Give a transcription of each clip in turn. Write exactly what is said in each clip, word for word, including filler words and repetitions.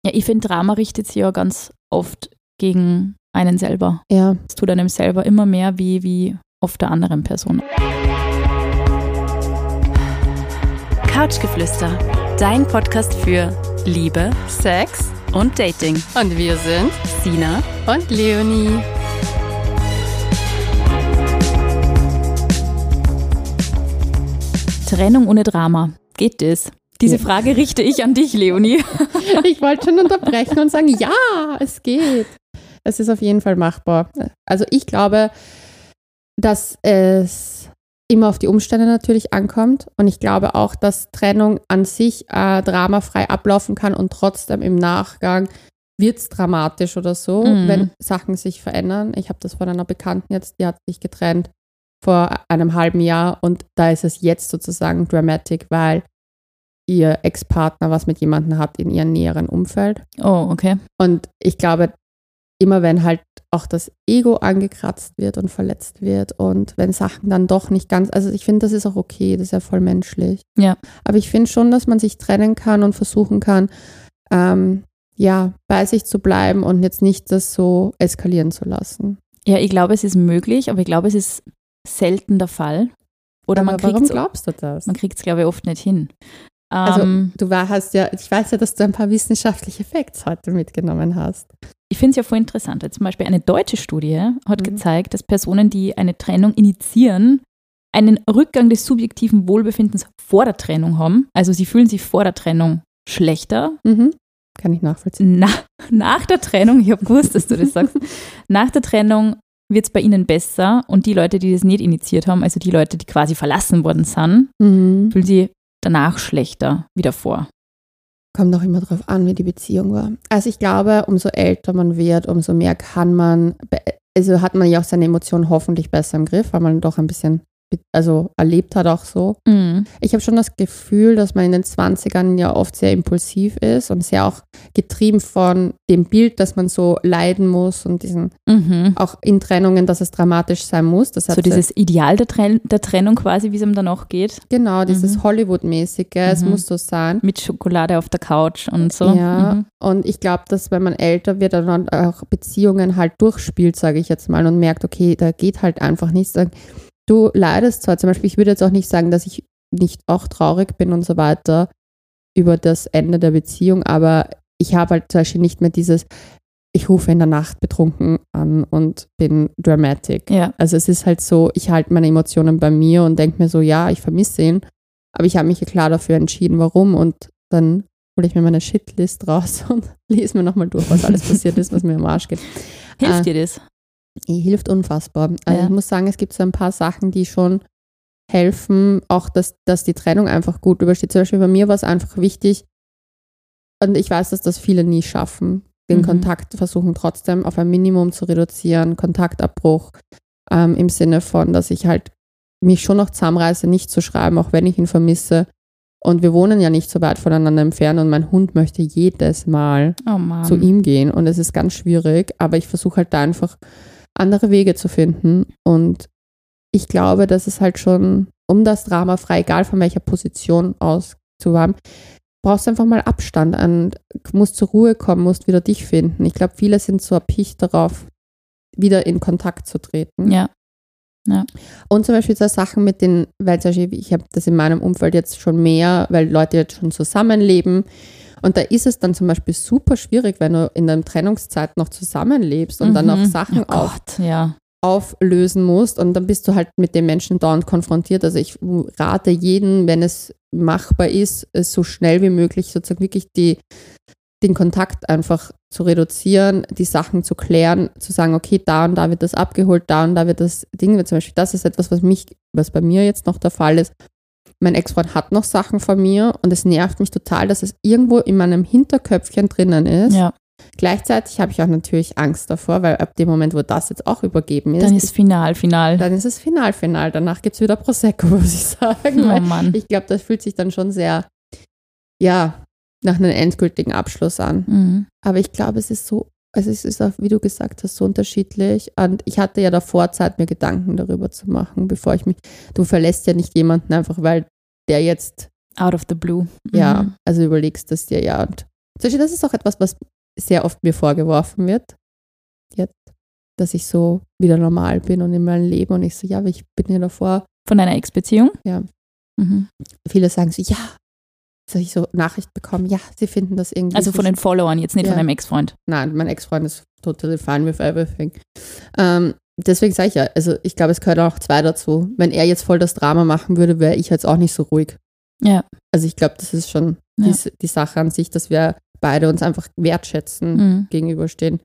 Ja, ich finde, Drama richtet sich ja ganz oft gegen einen selber. Ja. Es tut einem selber immer mehr wie, wie oft der anderen Person. Couchgeflüster, dein Podcast für Liebe, Sex und Dating. Und wir sind Sina und Leonie. Trennung ohne Drama. Geht das? Diese ja. Frage richte ich an dich, Leonie. Ich wollte schon unterbrechen und sagen, ja, es geht. Es ist auf jeden Fall machbar. Also ich glaube, dass es immer auf die Umstände natürlich ankommt und ich glaube auch, dass Trennung an sich äh, dramafrei ablaufen kann und trotzdem im Nachgang wird es dramatisch oder so, mhm. wenn Sachen sich verändern. Ich habe das von einer Bekannten jetzt, die hat sich getrennt vor einem halben Jahr und da ist es jetzt sozusagen dramatic, weil ihr Ex-Partner was mit jemandem hat in ihrem näheren Umfeld. Oh, okay. Und ich glaube, immer wenn halt auch das Ego angekratzt wird und verletzt wird und wenn Sachen dann doch nicht ganz, also ich finde, das ist auch okay, das ist ja voll menschlich. Ja. Aber ich finde schon, dass man sich trennen kann und versuchen kann, ähm, ja, bei sich zu bleiben und jetzt nicht das so eskalieren zu lassen. Ja, ich glaube, es ist möglich, aber ich glaube, es ist selten der Fall. Oder aber man kriegt warum glaubst du das? Man kriegt es, glaube ich, oft nicht hin. Also ähm, du war, hast ja, ich weiß ja, dass du ein paar wissenschaftliche Facts heute mitgenommen hast. Ich finde es ja voll interessant. Zum Beispiel eine deutsche Studie hat Mhm. gezeigt, dass Personen, die eine Trennung initiieren, einen Rückgang des subjektiven Wohlbefindens vor der Trennung haben. Also sie fühlen sich vor der Trennung schlechter. Mhm. Kann ich nachvollziehen. Na, nach der Trennung, ich habe gewusst, dass du das sagst, nach der Trennung wird es bei ihnen besser und die Leute, die das nicht initiiert haben, also die Leute, die quasi verlassen worden sind, Mhm. fühlen sich danach schlechter wieder vor. Kommt auch immer darauf an, wie die Beziehung war. Also ich glaube, umso älter man wird, umso mehr kann man, also hat man ja auch seine Emotionen hoffentlich besser im Griff, weil man doch ein bisschen, also erlebt hat auch so. Mhm. Ich habe schon das Gefühl, dass man in den zwanzigern ja oft sehr impulsiv ist und sehr auch getrieben von dem Bild, dass man so leiden muss und diesen, Mhm. auch in Trennungen, dass es dramatisch sein muss. Das hat So dieses Ideal der, Trenn- der Trennung quasi, wie es ihm dann auch geht. Genau, dieses Mhm. Hollywood-mäßige, es Mhm. muss so sein. Mit Schokolade auf der Couch und so. Ja, Mhm. und ich glaube, dass wenn man älter wird, dann auch Beziehungen halt durchspielt, sage ich jetzt mal, und merkt, okay, da geht halt einfach nichts. Du leidest zwar, zum Beispiel, ich würde jetzt auch nicht sagen, dass ich nicht auch traurig bin und so weiter über das Ende der Beziehung, aber ich habe halt zum Beispiel nicht mehr dieses, ich rufe in der Nacht betrunken an und bin dramatic. Ja. Also es ist halt so, ich halte meine Emotionen bei mir und denke mir so, ja, ich vermisse ihn, aber ich habe mich ja klar dafür entschieden, warum und dann hole ich mir meine Shitlist raus und lese mir nochmal durch, was alles passiert ist, was mir am Arsch geht. Hilft äh, dir das? Hilft unfassbar. Also Ja. ich muss sagen, es gibt so ein paar Sachen, die schon helfen, auch dass, dass die Trennung einfach gut übersteht. Zum Beispiel bei mir war es einfach wichtig, und ich weiß, dass das viele nie schaffen, den Mhm. Kontakt versuchen trotzdem auf ein Minimum zu reduzieren, Kontaktabbruch, ähm, im Sinne von, dass ich halt mich schon noch zusammenreiße, nicht zu schreiben, auch wenn ich ihn vermisse. Und wir wohnen ja nicht so weit voneinander entfernt und mein Hund möchte jedes Mal Oh Mann. zu ihm gehen und es ist ganz schwierig, aber ich versuche halt da einfach andere Wege zu finden und ich glaube, dass es halt schon, um das Drama frei, egal von welcher Position aus zu haben, brauchst du einfach mal Abstand und musst zur Ruhe kommen, musst wieder dich finden. Ich glaube, viele sind so erpicht darauf, wieder in Kontakt zu treten. Ja. Ja. Und zum Beispiel so Sachen mit den, weil zum Beispiel, ich habe das in meinem Umfeld jetzt schon mehr, weil Leute jetzt schon zusammenleben und da ist es dann zum Beispiel super schwierig, wenn du in der Trennungszeit noch zusammenlebst und Mhm. dann auch Sachen oh auf, Gott, ja. auflösen musst und dann bist du halt mit den Menschen dauernd konfrontiert. Also ich rate jeden, wenn es machbar ist, es so schnell wie möglich sozusagen wirklich die, den Kontakt einfach zu reduzieren, die Sachen zu klären, zu sagen, okay, da und da wird das abgeholt, da und da wird das Ding, zum Beispiel, das ist etwas, was mich, was bei mir jetzt noch der Fall ist. Mein Ex-Freund hat noch Sachen von mir und es nervt mich total, dass es irgendwo in meinem Hinterköpfchen drinnen ist. Ja. Gleichzeitig habe ich auch natürlich Angst davor, weil ab dem Moment, wo das jetzt auch übergeben ist, Dann ist final, final. dann ist es final, final. Danach gibt es wieder Prosecco, muss ich sagen. Oh Weil Mann. ich glaube, das fühlt sich dann schon sehr, ja, nach einem endgültigen Abschluss an. Mhm. Aber ich glaube, es ist so, also es ist auch, wie du gesagt hast, so unterschiedlich. Und ich hatte ja davor Zeit, mir Gedanken darüber zu machen, bevor ich mich, du verlässt ja nicht jemanden einfach, weil der jetzt, Out of the blue. ja, Mhm. also überlegst das dir ja und Zum Beispiel, das ist auch etwas, was sehr oft mir vorgeworfen wird, jetzt, dass ich so wieder normal bin und in meinem Leben und ich so, ja, aber ich bin ja davor. Von deiner Ex-Beziehung? Ja. Mhm. Viele sagen so, ja, dass ich so Nachricht bekomme, ja, sie finden das irgendwie. Also von den Followern, jetzt nicht ja. von deinem Ex-Freund. Nein, mein Ex-Freund ist totally fine with everything. Ähm, deswegen sage ich ja, also ich glaube, es gehört auch zwei dazu. Wenn er jetzt voll das Drama machen würde, wäre ich jetzt auch nicht so ruhig. Ja. Also ich glaube, das ist schon ja. die, die Sache an sich, dass wir beide uns einfach wertschätzen, mhm. gegenüberstehen.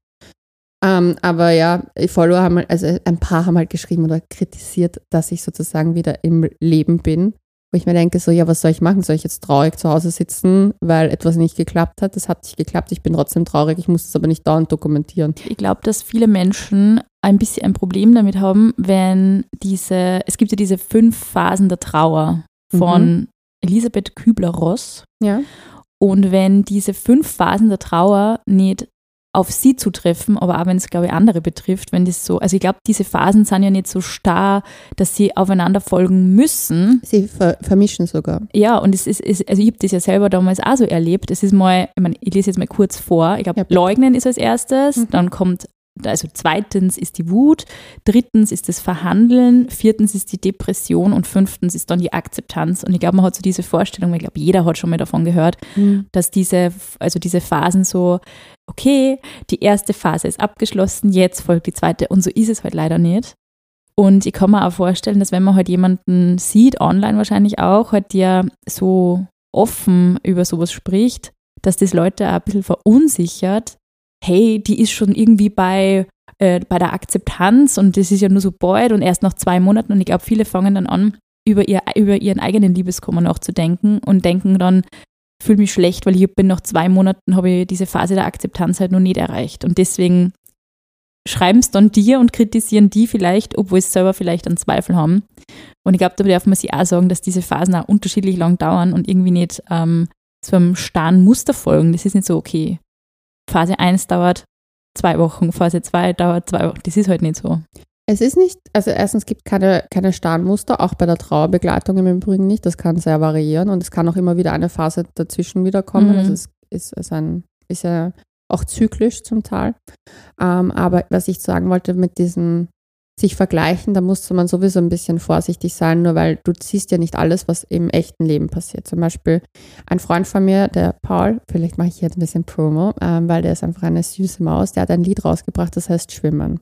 Ähm, aber ja, Follower haben halt, also ein paar haben halt geschrieben oder kritisiert, dass ich sozusagen wieder im Leben bin. Wo ich mir denke, so, ja, was soll ich machen? Soll ich jetzt traurig zu Hause sitzen, weil etwas nicht geklappt hat? Das hat nicht geklappt, ich bin trotzdem traurig, ich muss es aber nicht dauernd dokumentieren. Ich glaube, dass viele Menschen ein bisschen ein Problem damit haben, wenn diese, es gibt ja diese fünf Phasen der Trauer von mhm. Elisabeth Kübler-Ross. Ja. Und wenn diese fünf Phasen der Trauer nicht auf sie zutreffen, aber auch wenn es, glaube ich, andere betrifft, wenn das so, also ich glaube, diese Phasen sind ja nicht so starr, dass sie aufeinander folgen müssen. Sie ver- vermischen sogar. Ja, und es ist, ist also ich habe das ja selber damals auch so erlebt. Es ist mal, ich meine, ich lese jetzt mal kurz vor, ich glaube, ja, Leugnen ist als erstes, mhm. dann kommt, also zweitens ist die Wut, drittens ist das Verhandeln, viertens ist die Depression und fünftens ist dann die Akzeptanz. Und ich glaube, man hat so diese Vorstellung, ich glaube, jeder hat schon mal davon gehört, mhm. dass diese, also diese Phasen so, okay, die erste Phase ist abgeschlossen, jetzt folgt die zweite und so ist es halt leider nicht. Und ich kann mir auch vorstellen, dass wenn man halt jemanden sieht, online wahrscheinlich auch, halt der so offen über sowas spricht, dass das Leute auch ein bisschen verunsichert. Hey, die ist schon irgendwie bei, äh, bei der Akzeptanz und das ist ja nur so bald und erst nach zwei Monaten und ich glaube, viele fangen dann an, über, ihr, über ihren eigenen Liebeskummer nachzudenken und denken dann, fühle mich schlecht, weil ich bin nach zwei Monaten, habe ich diese Phase der Akzeptanz halt noch nicht erreicht. Und deswegen schreiben es dann dir und kritisieren die vielleicht, obwohl sie selber vielleicht einen Zweifel haben. Und ich glaube, da darf man sich auch sagen, dass diese Phasen auch unterschiedlich lang dauern und irgendwie nicht ähm, so einem starren Muster folgen. Das ist nicht so, okay, Phase eins dauert zwei Wochen, Phase zwei dauert zwei Wochen. Das ist halt nicht so. Es ist nicht, also erstens gibt es keine, keine starren Muster, auch bei der Trauerbegleitung im Übrigen nicht. Das kann sehr variieren und es kann auch immer wieder eine Phase dazwischen wiederkommen. Mhm. Also es ist, ist, ein, ist ja auch zyklisch zum Teil. Ähm, aber was ich sagen wollte mit diesem sich vergleichen, da musste man sowieso ein bisschen vorsichtig sein, nur weil du siehst ja nicht alles, was im echten Leben passiert. Zum Beispiel ein Freund von mir, der Paul, vielleicht mache ich hier ein bisschen Promo, ähm, weil der ist einfach eine süße Maus, der hat ein Lied rausgebracht, das heißt Schwimmen.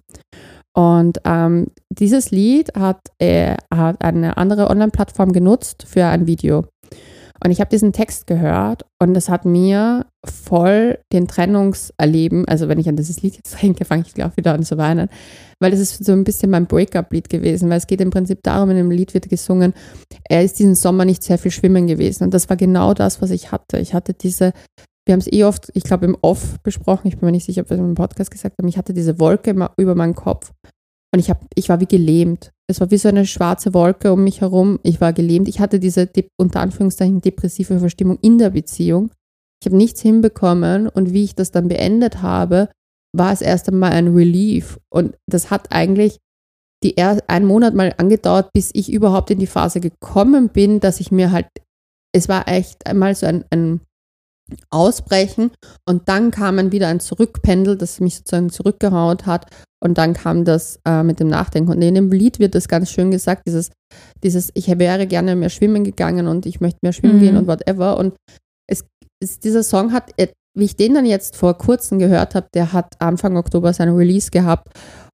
Und ähm, dieses Lied hat, äh, hat eine andere Online-Plattform genutzt für ein Video. Und ich habe diesen Text gehört und es hat mir voll den Trennungserleben, also wenn ich an dieses Lied jetzt denke, fange ich gleich wieder an zu weinen, weil das ist so ein bisschen mein Breakup-Lied gewesen, weil es geht im Prinzip darum, in dem Lied wird gesungen, er ist diesen Sommer nicht sehr viel schwimmen gewesen. Und das war genau das, was ich hatte. Ich hatte diese, wir haben es eh oft, ich glaube im Off besprochen, ich bin mir nicht sicher, ob wir es im Podcast gesagt haben, ich hatte diese Wolke über meinen Kopf und ich, hab, ich war wie gelähmt. Es war wie so eine schwarze Wolke um mich herum. Ich war gelähmt. Ich hatte diese unter Anführungszeichen depressive Verstimmung in der Beziehung. Ich habe nichts hinbekommen und wie ich das dann beendet habe, war es erst einmal ein Relief. Und das hat eigentlich die er- einen Monat mal angedauert, bis ich überhaupt in die Phase gekommen bin, dass ich mir halt, es war echt einmal so ein, ein Ausbrechen und dann kam dann wieder ein Zurückpendel, das mich sozusagen zurückgehauen hat und dann kam das äh, mit dem Nachdenken. Und in dem Lied wird das ganz schön gesagt, dieses, dieses ich wäre gerne mehr schwimmen gegangen und ich möchte mehr schwimmen mhm. gehen und whatever. Und es, es, dieser Song hat, wie ich den dann jetzt vor kurzem gehört habe, der hat Anfang Oktober seinen Release gehabt,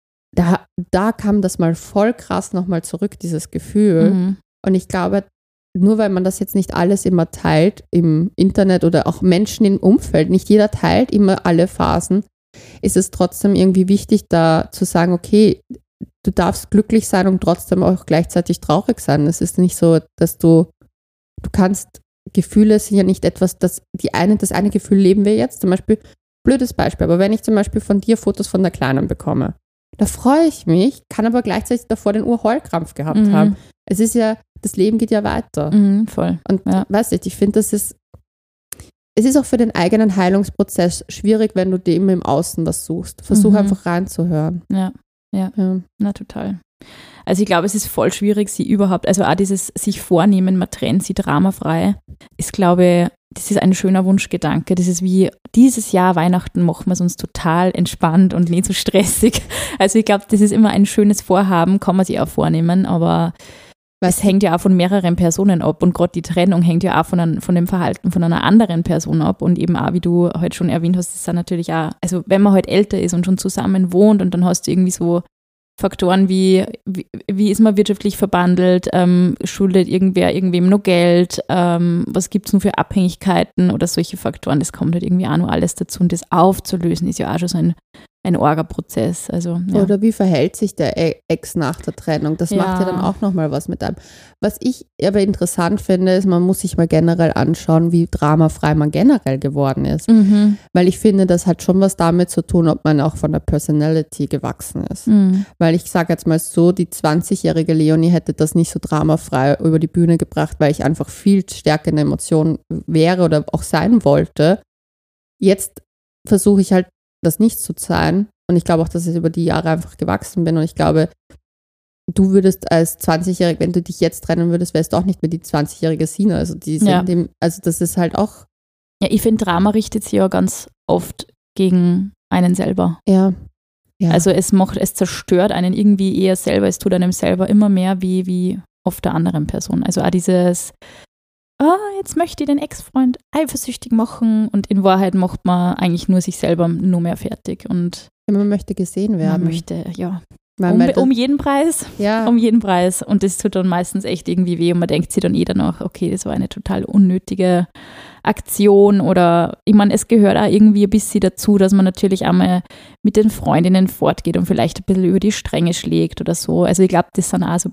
da, da kam das mal voll krass nochmal zurück, dieses Gefühl. Mhm. Und ich glaube, nur weil man das jetzt nicht alles immer teilt im Internet oder auch Menschen im Umfeld, nicht jeder teilt immer alle Phasen, ist es trotzdem irgendwie wichtig, da zu sagen, okay, du darfst glücklich sein und trotzdem auch gleichzeitig traurig sein. Es ist nicht so, dass du, du kannst, Gefühle sind ja nicht etwas, das die eine, das eine Gefühl leben wir jetzt, zum Beispiel, blödes Beispiel, aber wenn ich zum Beispiel von dir Fotos von der Kleinen bekomme, da freue ich mich, kann aber gleichzeitig davor den Urheulkrampf gehabt mhm. haben. Es ist ja, das Leben geht ja weiter. Mhm, voll. Und ja. weißt du, ich finde, das ist, es ist auch für den eigenen Heilungsprozess schwierig, wenn du dem im Außen was suchst. Versuch mhm. einfach reinzuhören. Ja, ja, ja, na total. Also ich glaube, es ist voll schwierig, sie überhaupt, also auch dieses sich vornehmen, man trennt sie dramafrei, ist, glaube ich, das ist ein schöner Wunschgedanke. Das ist wie, dieses Jahr Weihnachten machen wir es uns total entspannt und nicht so stressig. Also ich glaube, das ist immer ein schönes Vorhaben, kann man sich auch vornehmen, aber es hängt ja auch von mehreren Personen ab und gerade die Trennung hängt ja auch von, ein, von dem Verhalten von einer anderen Person ab und eben auch, wie du heute schon erwähnt hast, das sind natürlich auch, also wenn man halt älter ist und schon zusammen wohnt und dann hast du irgendwie so Faktoren wie, wie, wie ist man wirtschaftlich verbandelt, ähm, schuldet irgendwer irgendwem noch Geld, ähm, was gibt es nur für Abhängigkeiten oder solche Faktoren, das kommt halt irgendwie auch noch alles dazu und das aufzulösen ist ja auch schon so ein ein Orga-Prozess. Also, ja. Oder wie verhält sich der Ex nach der Trennung? Das ja. macht ja dann auch nochmal was mit einem. Was ich aber interessant finde, ist, man muss sich mal generell anschauen, wie dramafrei man generell geworden ist. Mhm. Weil ich finde, das hat schon was damit zu tun, ob man auch von der Personality gewachsen ist. Mhm. Weil ich sage jetzt mal so, die zwanzigjährige Leonie hätte das nicht so dramafrei über die Bühne gebracht, weil ich einfach viel stärker in Emotionen wäre oder auch sein wollte. Jetzt versuche ich halt das nicht zu sein. Und ich glaube auch, dass ich über die Jahre einfach gewachsen bin. Und ich glaube, du würdest als zwanzigjährige, wenn du dich jetzt trennen würdest, wärst du auch nicht mehr die zwanzigjährige Sina. Also, die sind ja. dem, also das ist halt auch. Ja, ich finde, Drama richtet sich ja ganz oft gegen einen selber. Ja. ja. Also es macht, es zerstört einen irgendwie eher selber. Es tut einem selber immer mehr wie, wie oft der anderen Person. Also auch dieses ah, jetzt möchte ich den Ex-Freund eifersüchtig machen und in Wahrheit macht man eigentlich nur sich selber nur mehr fertig und ja, man möchte gesehen werden. Man möchte, ja, um, um jeden Preis, ja. um jeden Preis und das tut dann meistens echt irgendwie weh und man denkt sich dann eh danach, okay, das war eine total unnötige Aktion oder ich meine, es gehört auch irgendwie ein bisschen dazu, dass man natürlich einmal mit den Freundinnen fortgeht und vielleicht ein bisschen über die Stränge schlägt oder so. Also ich glaube, das sind auch so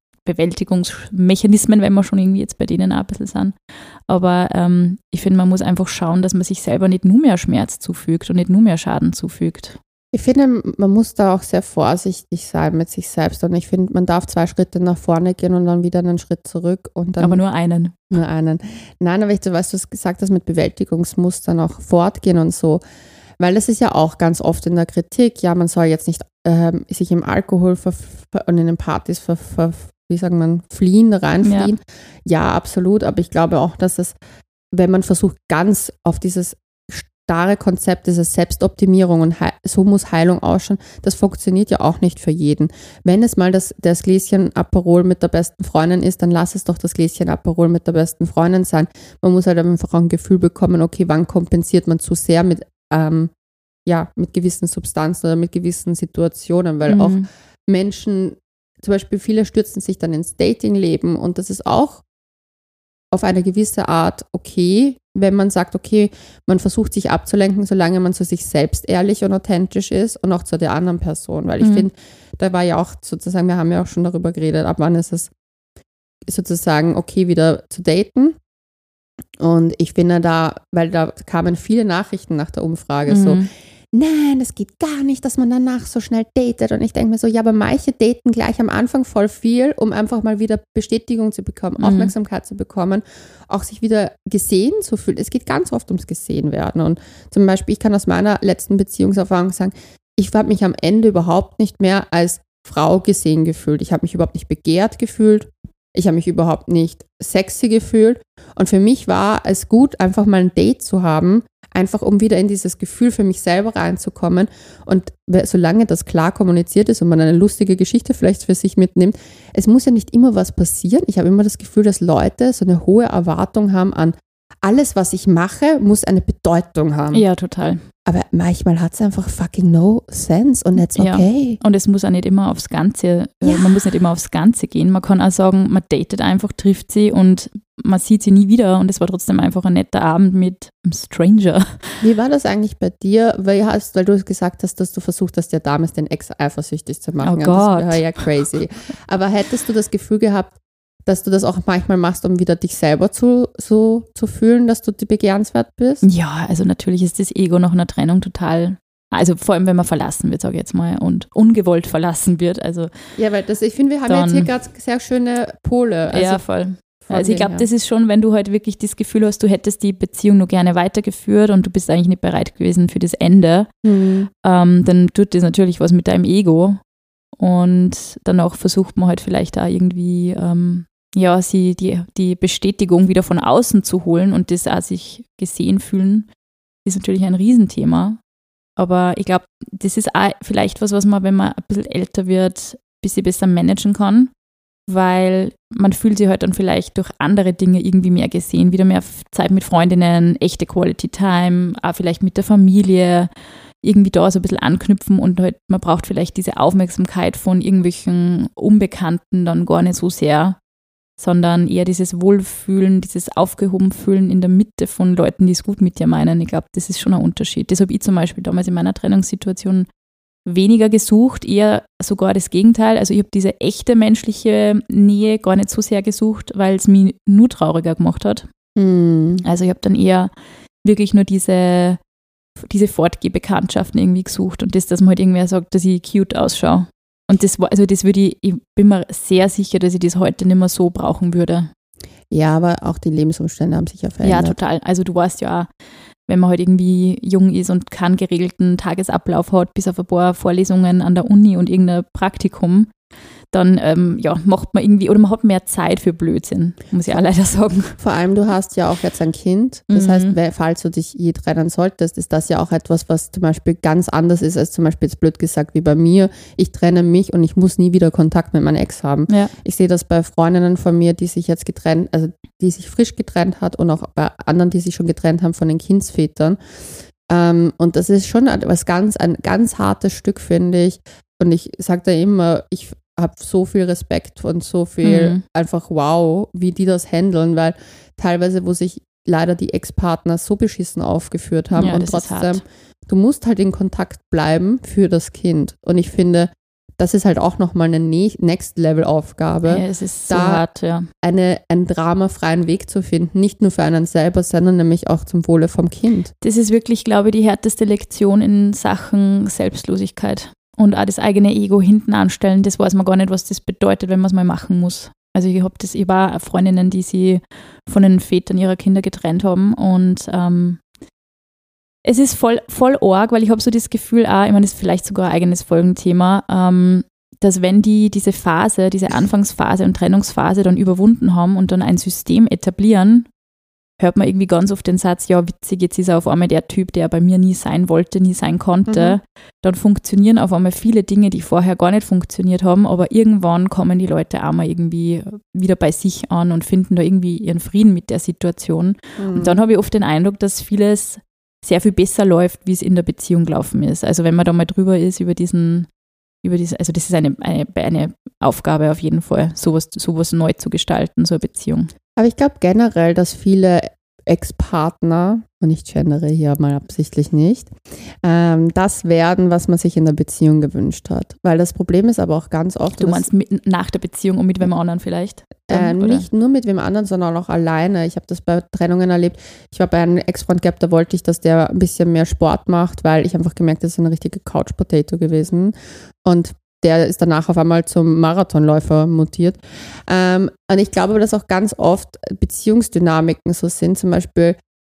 Bewältigungsmechanismen, wenn wir schon irgendwie jetzt bei denen auch ein bisschen sind. Aber ähm, ich finde, man muss einfach schauen, dass man sich selber nicht nur mehr Schmerz zufügt und nicht nur mehr Schaden zufügt. Ich finde, man muss da auch sehr vorsichtig sein mit sich selbst und ich finde, man darf zwei Schritte nach vorne gehen und dann wieder einen Schritt zurück. Und dann aber nur einen. Nur einen. Nein, aber ich weiß, du hast gesagt, dass mit Bewältigungsmustern auch fortgehen und so. Weil das ist ja auch ganz oft in der Kritik, ja, man soll jetzt nicht ähm, sich im Alkohol ver- ver- und in den Partys ver- ver- wie sagt man, fliehen, reinfliehen. Ja. ja, absolut. Aber ich glaube auch, dass es, wenn man versucht, ganz auf dieses starre Konzept, diese Selbstoptimierung und he- so muss Heilung ausschauen, das funktioniert ja auch nicht für jeden. Wenn es mal das, das Gläschen Aperol mit der besten Freundin ist, dann lass es doch das Gläschen Aperol mit der besten Freundin sein. Man muss halt einfach auch ein Gefühl bekommen, okay, wann kompensiert man zu sehr mit, ähm, ja, mit gewissen Substanzen oder mit gewissen Situationen, weil mhm. auch Menschen, zum Beispiel viele stürzen sich dann ins Datingleben und das ist auch auf eine gewisse Art okay, wenn man sagt, okay, man versucht sich abzulenken, solange man zu sich selbst ehrlich und authentisch ist und auch zu der anderen Person, weil ich mhm. finde, da war ja auch sozusagen, wir haben ja auch schon darüber geredet, ab wann ist es sozusagen okay, wieder zu daten und ich finde da, weil da kamen viele Nachrichten nach der Umfrage, mhm. so, nein, das geht gar nicht, dass man danach so schnell datet. Und ich denke mir so, ja, aber manche daten gleich am Anfang voll viel, um einfach mal wieder Bestätigung zu bekommen, mhm. Aufmerksamkeit zu bekommen, auch sich wieder gesehen zu fühlen. Es geht ganz oft ums Gesehenwerden. Und zum Beispiel, ich kann aus meiner letzten Beziehungserfahrung sagen, ich habe mich am Ende überhaupt nicht mehr als Frau gesehen gefühlt. Ich habe mich überhaupt nicht begehrt gefühlt. Ich habe mich überhaupt nicht sexy gefühlt. Und für mich war es gut, einfach mal ein Date zu haben, einfach um wieder in dieses Gefühl für mich selber reinzukommen. Und solange das klar kommuniziert ist und man eine lustige Geschichte vielleicht für sich mitnimmt, es muss ja nicht immer was passieren. Ich habe immer das Gefühl, dass Leute so eine hohe Erwartung haben an alles, was ich mache, muss eine Bedeutung haben. Ja, total. Aber manchmal hat es einfach fucking no sense und that's okay. Ja. Und es muss auch nicht immer aufs Ganze, äh, ja. man muss nicht immer aufs Ganze gehen. Man kann auch sagen, man datet einfach, trifft sie und man sieht sie nie wieder und es war trotzdem einfach ein netter Abend mit einem Stranger. Wie war das eigentlich bei dir? Weil, hast, weil du gesagt hast, dass du versucht hast, ja damals den Ex eifersüchtig zu machen. Oh Gott. Das war ja crazy. Aber hättest du das Gefühl gehabt, dass du das auch manchmal machst, um wieder dich selber zu, so zu fühlen, dass du begehrenswert bist? Ja, also natürlich ist das Ego nach einer Trennung total, also vor allem, wenn man verlassen wird, sage ich jetzt mal, und ungewollt verlassen wird. Also ja, weil das, ich finde, wir haben dann, jetzt hier gerade sehr schöne Pole. Also ja, voll. Also ich glaube, das ist schon, wenn du halt wirklich das Gefühl hast, du hättest die Beziehung nur gerne weitergeführt und du bist eigentlich nicht bereit gewesen für das Ende, mhm. ähm, dann tut das natürlich was mit deinem Ego und dann auch versucht man halt vielleicht da irgendwie ähm, ja, sie die, die Bestätigung wieder von außen zu holen und das auch sich gesehen fühlen, ist natürlich ein Riesenthema. Aber ich glaube, das ist auch vielleicht was, was man, wenn man ein bisschen älter wird, ein bisschen besser managen kann, weil man fühlt sich halt dann vielleicht durch andere Dinge irgendwie mehr gesehen, wieder mehr Zeit mit Freundinnen, echte Quality Time, auch vielleicht mit der Familie, irgendwie da so ein bisschen anknüpfen und halt, man braucht vielleicht diese Aufmerksamkeit von irgendwelchen Unbekannten dann gar nicht so sehr, sondern eher dieses Wohlfühlen, dieses Aufgehobenfühlen in der Mitte von Leuten, die es gut mit dir meinen. Ich glaube, das ist schon ein Unterschied. Das habe ich zum Beispiel damals in meiner Trennungssituation weniger gesucht, eher sogar das Gegenteil. Also ich habe diese echte menschliche Nähe gar nicht so sehr gesucht, weil es mich nur trauriger gemacht hat. Hm. Also ich habe dann eher wirklich nur diese, diese Fortgehbekanntschaften irgendwie gesucht und das, dass man halt irgendwer sagt, dass ich cute ausschaue. Und das war, also das würde ich, ich bin mir sehr sicher, dass ich das heute nicht mehr so brauchen würde. Ja, aber auch die Lebensumstände haben sich ja verändert. Ja, total. Also du weißt ja auch, wenn man halt irgendwie jung ist und keinen geregelten Tagesablauf hat, bis auf ein paar Vorlesungen an der Uni und irgendein Praktikum, dann ähm, ja, macht man irgendwie, oder man hat mehr Zeit für Blödsinn, muss ich auch leider sagen. Vor allem, du hast ja auch jetzt ein Kind. Das Mhm. heißt, falls du dich je trennen solltest, ist das ja auch etwas, was zum Beispiel ganz anders ist, als zum Beispiel jetzt blöd gesagt wie bei mir. Ich trenne mich und ich muss nie wieder Kontakt mit meinem Ex haben. Ja. Ich sehe das bei Freundinnen von mir, die sich jetzt getrennt, also die sich frisch getrennt hat und auch bei anderen, die sich schon getrennt haben von den Kindsvätern. Ähm, und das ist schon etwas ganz, ein ganz hartes Stück, finde ich. Und ich sage da immer, ich habe so viel Respekt und so viel Mhm. einfach wow, wie die das handeln, weil teilweise, wo sich leider die Ex-Partner so beschissen aufgeführt haben Ja, und das ist trotzdem, hart. du musst halt in Kontakt bleiben für das Kind. Und ich finde, das ist halt auch nochmal eine Ne- Next-Level-Aufgabe, Ja, es ist so da- hart, ja. eine, einen dramafreien Weg zu finden, nicht nur für einen selber, sondern nämlich auch zum Wohle vom Kind. Das ist wirklich, glaube ich, die härteste Lektion in Sachen Selbstlosigkeit. Und auch das eigene Ego hinten anstellen, das weiß man gar nicht, was das bedeutet, wenn man es mal machen muss. Also ich habe das, ich war Freundinnen, die sie von den Vätern ihrer Kinder getrennt haben und ähm, es ist voll, voll arg, weil ich habe so das Gefühl, auch, ich meine, das ist vielleicht sogar ein eigenes Folgenthema, ähm, dass wenn die diese Phase, diese Anfangsphase und Trennungsphase dann überwunden haben und dann ein System etablieren, hört man irgendwie ganz oft den Satz, ja witzig, jetzt ist er auf einmal der Typ, der bei mir nie sein wollte, nie sein konnte. Mhm. Dann funktionieren auf einmal viele Dinge, die vorher gar nicht funktioniert haben, aber irgendwann kommen die Leute auch mal irgendwie wieder bei sich an und finden da irgendwie ihren Frieden mit der Situation. Mhm. Und dann habe ich oft den Eindruck, dass vieles sehr viel besser läuft, wie es in der Beziehung gelaufen ist. Also wenn man da mal drüber ist, über diesen, über diese, also das ist eine, eine, eine Aufgabe auf jeden Fall, sowas, sowas neu zu gestalten, so eine Beziehung. Aber ich glaube generell, dass viele Ex-Partner, und ich gendere hier mal absichtlich nicht, ähm, das werden, was man sich in der Beziehung gewünscht hat. Weil das Problem ist aber auch ganz oft, Du dass- meinst mit, nach der Beziehung und mit wem anderen vielleicht? Äh, Dann, oder? nicht nur mit wem anderen, sondern auch alleine. Ich habe das bei Trennungen erlebt. Ich war bei einem Ex-Freund gehabt, da wollte ich, dass der ein bisschen mehr Sport macht, weil ich einfach gemerkt habe, das ist eine richtige Couch-Potato gewesen. Und der ist danach auf einmal zum Marathonläufer mutiert. Ähm, und ich glaube, dass auch ganz oft Beziehungsdynamiken so sind. Zum Beispiel,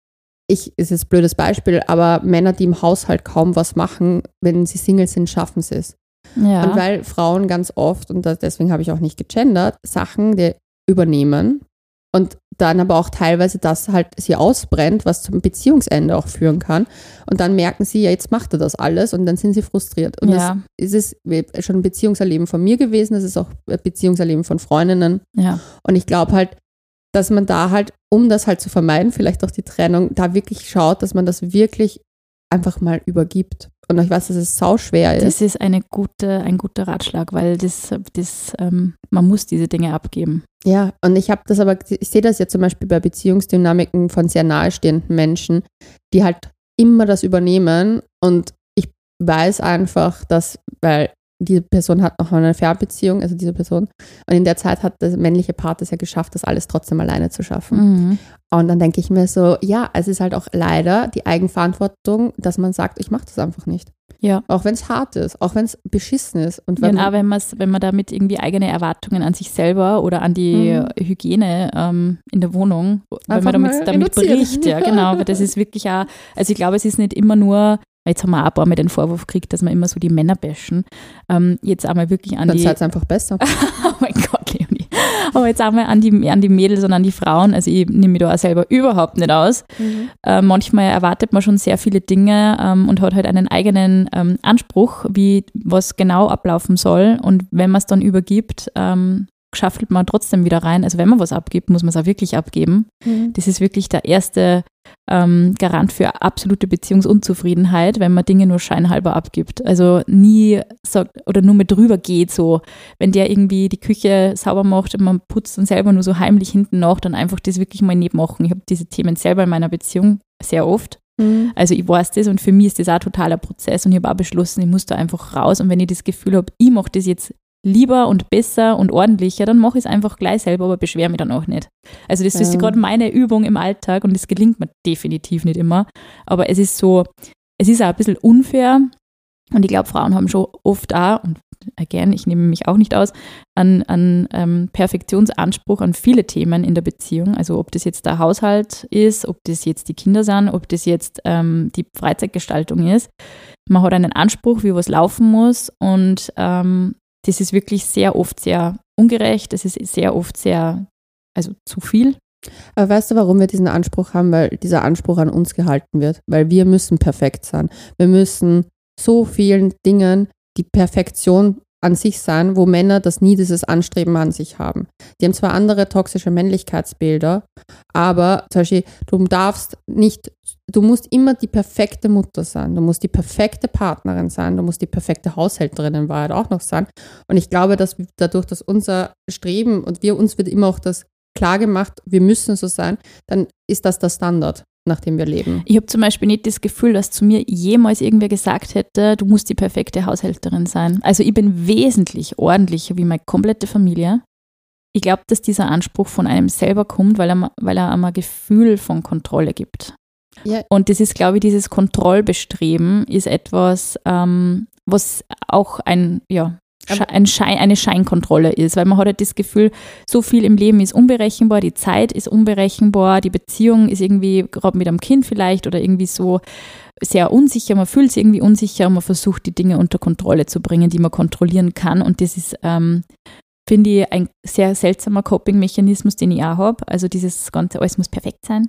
ich, ist jetzt ein blödes Beispiel, aber Männer, die im Haushalt kaum was machen, wenn sie Single sind, schaffen sie es. Ja. Und weil Frauen ganz oft, und das, deswegen habe ich auch nicht gegendert, Sachen die übernehmen und dann aber auch teilweise das halt sie ausbrennt, was zum Beziehungsende auch führen kann. Und dann merken sie, ja, jetzt macht er das alles und dann sind sie frustriert. Und Ja. das ist es schon ein Beziehungserleben von mir gewesen, das ist auch ein Beziehungserleben von Freundinnen. ja. Und ich glaube halt, dass man da halt, um das halt zu vermeiden, vielleicht auch die Trennung, da wirklich schaut, dass man das wirklich einfach mal übergibt. Und ich weiß, dass es sau schwer ist. Das ist eine gute, ein guter Ratschlag, weil das, das, ähm, man muss diese Dinge abgeben. Ja, und ich habe das aber, ich sehe das ja zum Beispiel bei Beziehungsdynamiken von sehr nahestehenden Menschen, die halt immer das übernehmen und ich weiß einfach, dass, weil diese Person hat noch eine Fernbeziehung, also diese Person, und in der Zeit hat der männliche Part es ja geschafft, das alles trotzdem alleine zu schaffen. Mhm. Und dann denke ich mir so, ja, es ist halt auch leider die Eigenverantwortung, dass man sagt, ich mache das einfach nicht. Ja. Auch wenn es hart ist, auch wenn es beschissen ist. Und Ja, wenn und auch wenn, man's, wenn man damit irgendwie eigene Erwartungen an sich selber oder an die Mhm. Hygiene ähm, in der Wohnung, wenn Einfach man mal damit, damit reduzieren. bricht, ja genau, weil das ist wirklich auch, also ich glaube, es ist nicht immer nur, jetzt haben wir auch ein paar Mal den Vorwurf gekriegt, dass wir immer so die Männer bashen, ähm, jetzt einmal wirklich an dann die, seid es einfach besser. oh mein Gott, Leonie, Aber jetzt einmal an die, an die Mädels und an die Frauen, also ich nehme mich da auch selber überhaupt nicht aus. Mhm. Äh, manchmal erwartet man schon sehr viele Dinge ähm, und hat halt einen eigenen ähm, Anspruch, wie was genau ablaufen soll. Und wenn man es dann übergibt, ähm, schaffelt man trotzdem wieder rein. Also wenn man was abgibt, muss man es auch wirklich abgeben. Mhm. Das ist wirklich der erste ähm, Garant für absolute Beziehungsunzufriedenheit, wenn man Dinge nur scheinhalber abgibt. Also nie sagt oder nur mit drüber geht so. Wenn der irgendwie die Küche sauber macht und man putzt dann selber nur so heimlich hinten nach, dann einfach das wirklich mal nicht machen. Ich habe diese Themen selber in meiner Beziehung sehr oft. Mhm. Also ich weiß das und für mich ist das auch ein totaler Prozess und ich habe auch beschlossen, ich muss da einfach raus und wenn ich das Gefühl habe, ich mache das jetzt lieber und besser und ordentlicher, dann mache ich es einfach gleich selber, aber beschwere mich dann auch nicht. Also das ja. ist gerade meine Übung im Alltag und das gelingt mir definitiv nicht immer, aber es ist so, es ist auch ein bisschen unfair und ich glaube, Frauen haben schon oft auch, und again, ich nehme mich auch nicht aus, einen, einen ähm, Perfektionsanspruch an viele Themen in der Beziehung, also ob das jetzt der Haushalt ist, ob das jetzt die Kinder sind, ob das jetzt ähm, die Freizeitgestaltung ist. Man hat einen Anspruch, wie was laufen muss und ähm, das ist wirklich sehr oft sehr ungerecht, das ist sehr oft sehr, also zu viel. Aber weißt du, warum wir diesen Anspruch haben? Weil dieser Anspruch an uns gehalten wird. Weil wir müssen perfekt sein. Wir müssen so vielen Dingen die Perfektion an sich sein, wo Männer das nie dieses Anstreben an sich haben. Die haben zwar andere toxische Männlichkeitsbilder, aber zum Beispiel, du darfst nicht, du musst immer die perfekte Mutter sein, du musst die perfekte Partnerin sein, du musst die perfekte Haushälterin in Wahrheit auch noch sein. Und ich glaube, dass dadurch, dass unser Streben und wir uns wird immer auch das klar gemacht, wir müssen so sein, dann ist das der Standard, nach dem wir leben. Ich habe zum Beispiel nicht das Gefühl, dass zu mir jemals irgendwer gesagt hätte, du musst die perfekte Haushälterin sein. Also ich bin wesentlich ordentlicher wie meine komplette Familie. Ich glaube, dass dieser Anspruch von einem selber kommt, weil er, weil er ein Gefühl von Kontrolle gibt. Ja. Und das ist, glaube ich, dieses Kontrollbestreben ist etwas, ähm, was auch ein, ja, Ein Schein, eine Scheinkontrolle ist, weil man hat halt das Gefühl, so viel im Leben ist unberechenbar, die Zeit ist unberechenbar, die Beziehung ist irgendwie, gerade mit einem Kind vielleicht oder irgendwie so sehr unsicher, man fühlt sich irgendwie unsicher und man versucht, die Dinge unter Kontrolle zu bringen, die man kontrollieren kann und das ist, ähm, finde ich, ein sehr seltsamer Coping-Mechanismus, den ich auch habe, also dieses ganze, alles muss perfekt sein.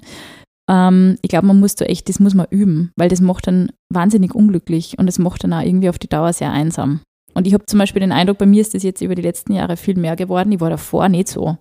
Ähm, ich glaube, man muss da echt, das muss man üben, weil das macht dann wahnsinnig unglücklich und das macht dann auch irgendwie auf die Dauer sehr einsam. Und ich habe zum Beispiel den Eindruck, bei mir ist das jetzt über die letzten Jahre viel mehr geworden. Ich war davor nicht so,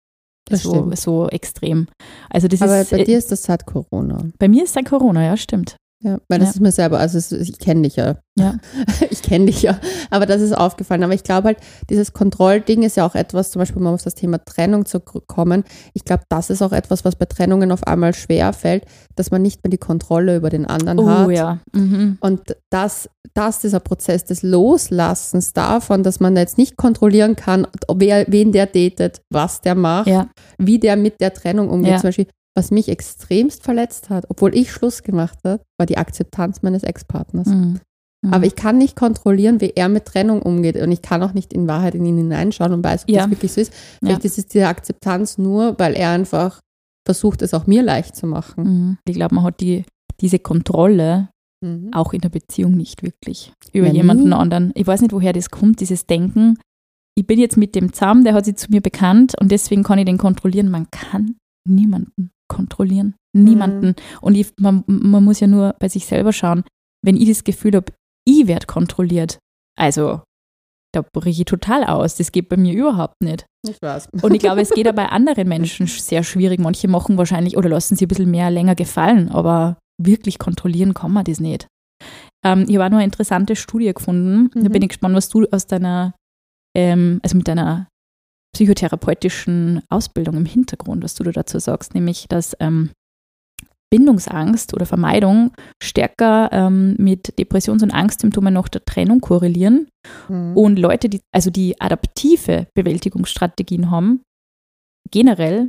so, so extrem. Also das Aber ist, bei dir ist das seit Corona. Bei mir ist es seit Corona, ja, stimmt. Ja, weil das ja. ist mir selber, also es, ich kenne dich ja. ja. Ich kenne dich ja, aber das ist aufgefallen. Aber ich glaube halt, dieses Kontrollding ist ja auch etwas, zum Beispiel um auf das Thema Trennung zu kommen, ich glaube, das ist auch etwas, was bei Trennungen auf einmal schwer fällt, dass man nicht mehr die Kontrolle über den anderen oh, hat. Ja. Mhm. Und das, das dieser Prozess des Loslassens davon, dass man jetzt nicht kontrollieren kann, wer, wen der datet, was der macht, ja. wie der mit der Trennung umgeht. Ja. Zum Beispiel, was mich extremst verletzt hat, obwohl ich Schluss gemacht habe, war die Akzeptanz meines Ex-Partners. Mhm. Mhm. Aber ich kann nicht kontrollieren, wie er mit Trennung umgeht und ich kann auch nicht in Wahrheit in ihn hineinschauen und weiß, ob ja. das wirklich so ist. Vielleicht ja. ist es diese Akzeptanz nur, weil er einfach versucht, es auch mir leicht zu machen. Mhm. Ich glaube, man hat die, diese Kontrolle mhm. auch in der Beziehung nicht wirklich über ja, jemanden nie. anderen. Ich weiß nicht, woher das kommt, dieses Denken, ich bin jetzt mit dem zusammen, der hat sich zu mir bekannt und deswegen kann ich den kontrollieren. Man kann niemanden kontrollieren. Niemanden. Mhm. Und ich, man, man muss ja nur bei sich selber schauen, wenn ich das Gefühl habe, ich werde kontrolliert, also da breche ich total aus. Das geht bei mir überhaupt nicht. Ich weiß. Und ich glaube, es geht auch bei anderen Menschen sehr schwierig. Manche machen wahrscheinlich oder lassen sich ein bisschen mehr länger gefallen, aber wirklich kontrollieren kann man das nicht. Ähm, ich habe auch noch eine interessante Studie gefunden. Mhm. Da bin ich gespannt, was du aus deiner, ähm, also mit deiner psychotherapeutischen Ausbildung im Hintergrund, was du da dazu sagst, nämlich, dass ähm, Bindungsangst oder Vermeidung stärker ähm, mit Depressions- und Angstsymptomen nach der Trennung korrelieren mhm. und Leute, die also die adaptive Bewältigungsstrategien haben, generell,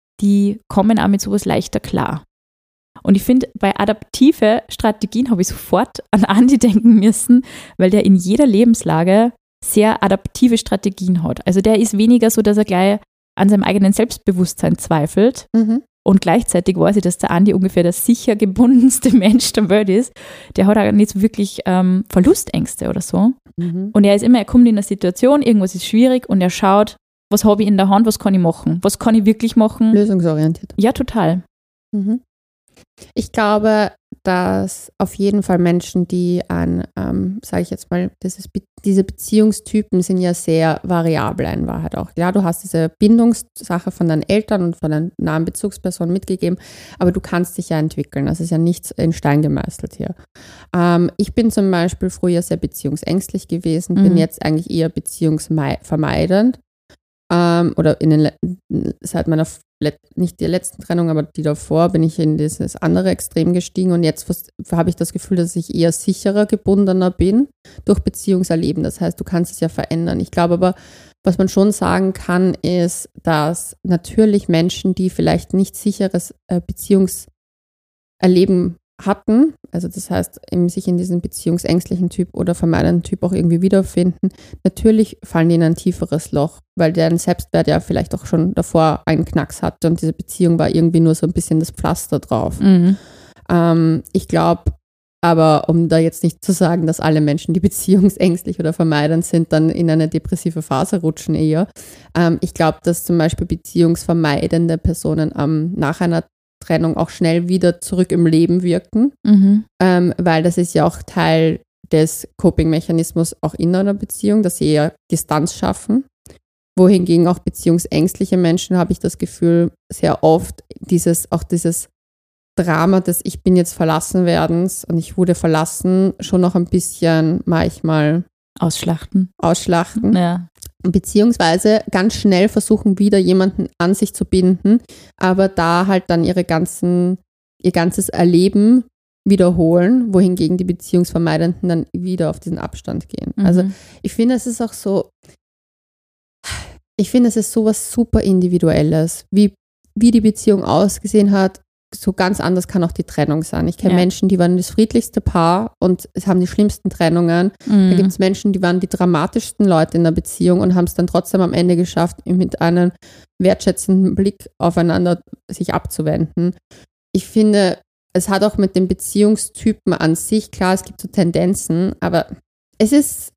die kommen auch mit sowas leichter klar. Und ich finde, bei adaptive Strategien habe ich sofort an Andi denken müssen, weil der in jeder Lebenslage sehr adaptive Strategien hat. Also der ist weniger so, dass er gleich an seinem eigenen Selbstbewusstsein zweifelt mhm. und gleichzeitig weiß ich, dass der Andi ungefähr der sicher gebundenste Mensch der Welt ist. Der hat auch nicht so wirklich ähm, Verlustängste oder so. Mhm. Und er ist immer, er kommt in eine Situation, irgendwas ist schwierig und er schaut, was habe ich in der Hand, was kann ich machen? Was kann ich wirklich machen? Lösungsorientiert. Ja, total. Mhm. Ich glaube, dass auf jeden Fall Menschen, die an, ähm, sage ich jetzt mal, dieses, diese Beziehungstypen sind ja sehr variabel in Wahrheit auch. Ja, du hast diese Bindungssache von deinen Eltern und von deinen nahen Bezugspersonen mitgegeben, aber du kannst dich ja entwickeln. Das ist ja nichts in Stein gemeißelt hier. Ähm, ich bin zum Beispiel früher sehr beziehungsängstlich gewesen, mhm. bin jetzt eigentlich eher beziehungsvermeidend. Ähm, oder in den, seit meiner nicht die letzten Trennung, aber die davor, bin ich in dieses andere Extrem gestiegen und jetzt habe ich das Gefühl, dass ich eher sicherer, gebundener bin durch Beziehungserleben. Das heißt, du kannst es ja verändern. Ich glaube aber, was man schon sagen kann, ist, dass natürlich Menschen, die vielleicht nicht sicheres äh, Beziehungserleben hatten, also das heißt, eben sich in diesem beziehungsängstlichen Typ oder vermeidenden Typ auch irgendwie wiederfinden, natürlich fallen die in ein tieferes Loch, weil deren Selbstwert ja vielleicht auch schon davor einen Knacks hatte und diese Beziehung war irgendwie nur so ein bisschen das Pflaster drauf. Mhm. Ähm, ich glaube, aber um da jetzt nicht zu sagen, dass alle Menschen, die beziehungsängstlich oder vermeidend sind, dann in eine depressive Phase rutschen eher. Ähm, ich glaube, dass zum Beispiel beziehungsvermeidende Personen ähm, nach einer Trennung auch schnell wieder zurück im Leben wirken, mhm. ähm, weil das ist ja auch Teil des Coping-Mechanismus auch in einer Beziehung, dass sie eher Distanz schaffen. Wohingegen auch beziehungsängstliche Menschen, habe ich das Gefühl, sehr oft dieses, auch dieses Drama des Ich bin jetzt verlassen werdens und ich wurde verlassen, schon noch ein bisschen manchmal ausschlachten. Ausschlachten. Ja. Beziehungsweise ganz schnell versuchen, wieder jemanden an sich zu binden, aber da halt dann ihre ganzen, ihr ganzes Erleben wiederholen, wohingegen die Beziehungsvermeidenden dann wieder auf diesen Abstand gehen. Mhm. Also ich finde, es ist auch so, ich finde, es ist sowas super Individuelles, wie, wie die Beziehung ausgesehen hat. So ganz anders kann auch die Trennung sein. Ich kenne ja. Menschen, die waren das friedlichste Paar und es haben die schlimmsten Trennungen. Mhm. Da gibt es Menschen, die waren die dramatischsten Leute in der Beziehung und haben es dann trotzdem am Ende geschafft, mit einem wertschätzenden Blick aufeinander sich abzuwenden. Ich finde, es hat auch mit den Beziehungstypen an sich, klar, es gibt so Tendenzen, aber es ist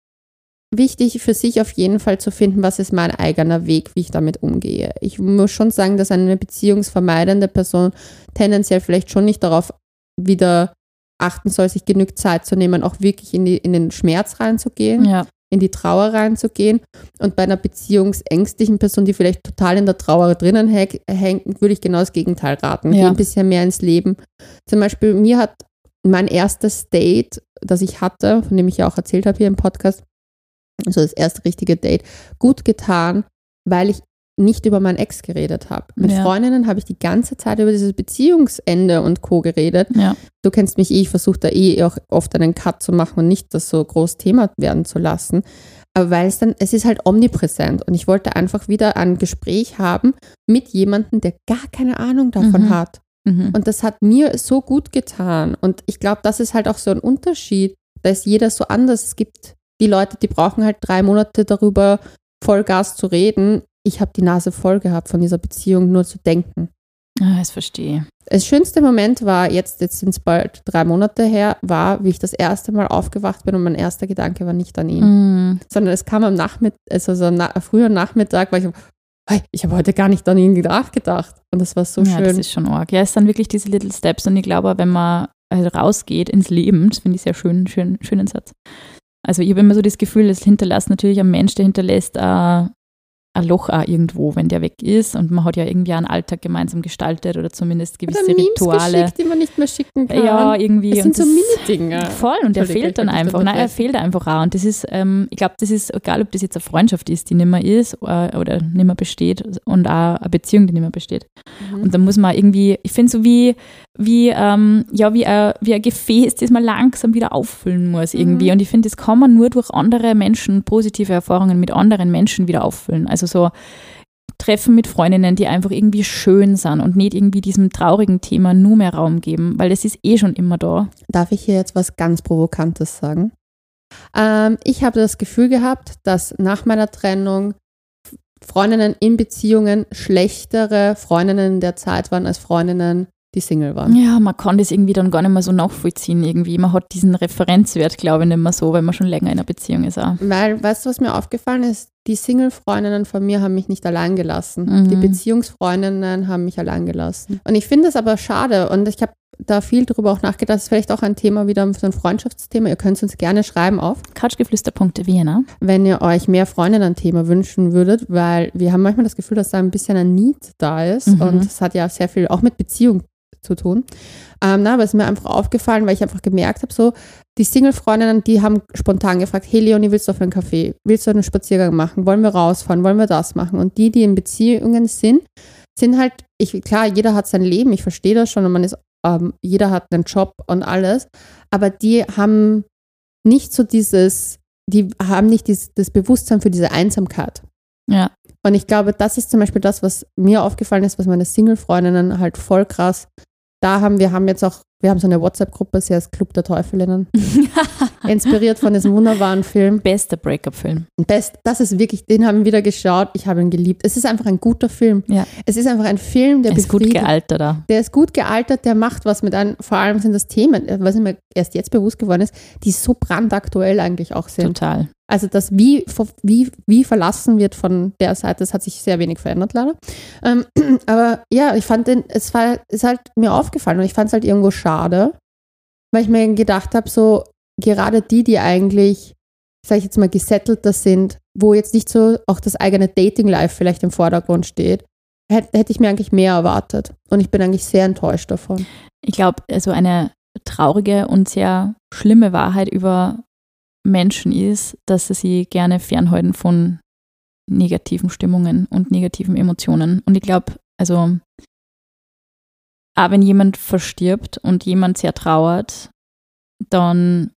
wichtig für sich auf jeden Fall zu finden, was ist mein eigener Weg, wie ich damit umgehe. Ich muss schon sagen, dass eine beziehungsvermeidende Person tendenziell vielleicht schon nicht darauf wieder achten soll, sich genug Zeit zu nehmen, auch wirklich in, die, in den Schmerz reinzugehen, ja. in die Trauer reinzugehen. Und bei einer beziehungsängstlichen Person, die vielleicht total in der Trauer drinnen hängt, würde ich genau das Gegenteil raten. Ja. Geh ein bisschen mehr ins Leben. Zum Beispiel, mir hat mein erstes Date, das ich hatte, von dem ich ja auch erzählt habe hier im Podcast, also das erste richtige Date, gut getan, weil ich nicht über meinen Ex geredet habe. Mit ja. Freundinnen habe ich die ganze Zeit über dieses Beziehungsende und Co. geredet. Ja. Du kennst mich eh, ich versuche da eh auch oft einen Cut zu machen und nicht das so groß Thema werden zu lassen. Aber weil es dann, es ist halt omnipräsent und ich wollte einfach wieder ein Gespräch haben mit jemandem, der gar keine Ahnung davon mhm. hat. Mhm. Und das hat mir so gut getan. Und ich glaube, das ist halt auch so ein Unterschied. Da ist jeder so anders. Es gibt die Leute, die brauchen halt drei Monate darüber, Vollgas zu reden. Ich habe die Nase voll gehabt von dieser Beziehung, nur zu denken. Ah, das verstehe. Das schönste Moment war, jetzt, jetzt sind es bald drei Monate her, war, wie ich das erste Mal aufgewacht bin und mein erster Gedanke war nicht an ihn. Mm. Sondern es kam am Nachmittag, also so na, früher Nachmittag, weil ich hey, ich habe heute gar nicht an ihn nachgedacht. Und das war so ja, schön. Das ist schon arg. Ja, es sind wirklich diese Little Steps und ich glaube, wenn man also rausgeht ins Leben, das finde ich sehr schön, schön, schönen Satz. Also ich habe immer so das Gefühl, das hinterlässt natürlich ein Mensch, der hinterlässt äh, ein Loch auch irgendwo, wenn der weg ist. Und man hat ja irgendwie einen Alltag gemeinsam gestaltet oder zumindest gewisse oder Memes Rituale. Geschickt, die man nicht mehr schicken kann. Ja, irgendwie. Das sind und so Mini-Dinge. Voll, und der fehlt dann einfach. Nein, er fehlt einfach auch. Und das ist, ähm, ich glaube, das ist, egal ob das jetzt eine Freundschaft ist, die nicht mehr ist äh, oder nicht mehr besteht und auch eine Beziehung, die nicht mehr besteht. Mhm. Und da muss man irgendwie, ich finde so wie, wie, ähm, ja, wie, ein, wie ein Gefäß, das man langsam wieder auffüllen muss irgendwie. Mhm. Und ich finde, das kann man nur durch andere Menschen, positive Erfahrungen mit anderen Menschen wieder auffüllen. Also so Treffen mit Freundinnen, die einfach irgendwie schön sind und nicht irgendwie diesem traurigen Thema nur mehr Raum geben, weil das ist eh schon immer da. Darf ich hier jetzt was ganz Provokantes sagen? Ähm, ich habe das Gefühl gehabt, dass nach meiner Trennung Freundinnen in Beziehungen schlechtere Freundinnen der Zeit waren als Freundinnen, die Single waren. Ja, man kann das irgendwie dann gar nicht mehr so nachvollziehen irgendwie. Man hat diesen Referenzwert, glaube ich, nicht mehr so, weil man schon länger in einer Beziehung ist auch. Weil, weißt du, was mir aufgefallen ist? die Single-Freundinnen von mir haben mich nicht allein gelassen. Mhm. Die Beziehungsfreundinnen haben mich allein gelassen. Und ich finde es aber schade und ich habe da viel drüber auch nachgedacht. Das ist vielleicht auch ein Thema wieder, so ein Freundschaftsthema. Ihr könnt es uns gerne schreiben auf couchgeflüster punkt vienna, wenn ihr euch mehr Freundinnen-Thema wünschen würdet, weil wir haben manchmal das Gefühl, dass da ein bisschen ein Need da ist Mhm. und es hat ja sehr viel auch mit Beziehung zu tun. Ähm, na, aber es ist mir einfach aufgefallen, weil ich einfach gemerkt habe, so die Single-Freundinnen, die haben spontan gefragt, hey Leonie, willst du auf einen Kaffee? Willst du einen Spaziergang machen? Wollen wir rausfahren? Wollen wir das machen? Und die, die in Beziehungen sind, sind halt, ich, klar, jeder hat sein Leben, ich verstehe das schon und man ist, ähm, jeder hat einen Job und alles, aber die haben nicht so dieses, die haben nicht dieses, das Bewusstsein für diese Einsamkeit. Ja. Und ich glaube, das ist zum Beispiel das, was mir aufgefallen ist, was meine Single-Freundinnen halt voll krass da haben. Wir haben jetzt auch, wir haben so eine WhatsApp-Gruppe, sie heißt Club der Teufelinnen, inspiriert von diesem wunderbaren Film. Bester Breakup-Film. Best, das ist wirklich, den haben wir wieder geschaut, ich habe ihn geliebt. Es ist einfach ein guter Film. Ja. Es ist einfach ein Film, der Er ist gut befriedigt. gealtert da. Der ist gut gealtert, der macht was mit einem, vor allem sind das Themen, was mir erst jetzt bewusst geworden ist, die so brandaktuell eigentlich auch sind. Total. Also das, wie, wie, wie verlassen wird von der Seite, das hat sich sehr wenig verändert leider. Ähm, aber ja, ich fand den, es war, ist halt mir aufgefallen und ich fand es halt irgendwo schade, weil ich mir gedacht habe, so gerade die, die eigentlich, sag ich jetzt mal, gesettelter sind, wo jetzt nicht so auch das eigene Dating-Life vielleicht im Vordergrund steht, hätte, hätte ich mir eigentlich mehr erwartet. Und ich bin eigentlich sehr enttäuscht davon. Ich glaube, also eine traurige und sehr schlimme Wahrheit über Menschen ist, dass sie sich gerne fernhalten von negativen Stimmungen und negativen Emotionen. Und ich glaube, also auch wenn jemand verstirbt und jemand sehr trauert, dann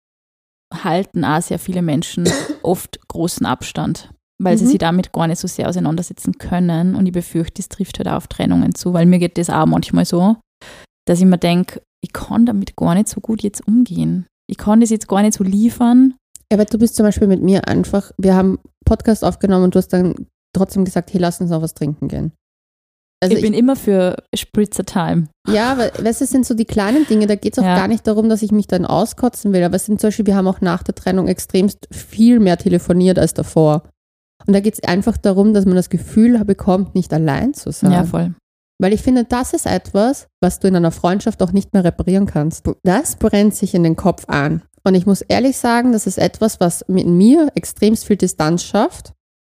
halten auch sehr viele Menschen oft großen Abstand, weil sie Mhm. sich damit gar nicht so sehr auseinandersetzen können. Und ich befürchte, das trifft halt auch auf Trennungen zu, weil mir geht das auch manchmal so, dass ich mir denke, ich kann damit gar nicht so gut jetzt umgehen. Ich kann das jetzt gar nicht so liefern. Aber du bist zum Beispiel mit mir einfach, wir haben Podcast aufgenommen und du hast dann trotzdem gesagt, hey, lass uns noch was trinken gehen. Also ich bin immer für Spritzer Time. Ja, weil weißt du, es sind so die kleinen Dinge, da geht es auch Ja. gar nicht darum, dass ich mich dann auskotzen will, aber es sind zum Beispiel, wir haben auch nach der Trennung extremst viel mehr telefoniert als davor. Und da geht es einfach darum, dass man das Gefühl bekommt, nicht allein zu sein. Ja, voll. Weil ich finde, das ist etwas, was du in einer Freundschaft auch nicht mehr reparieren kannst. Das brennt sich in den Kopf an. Und ich muss ehrlich sagen, das ist etwas, was mit mir extremst viel Distanz schafft.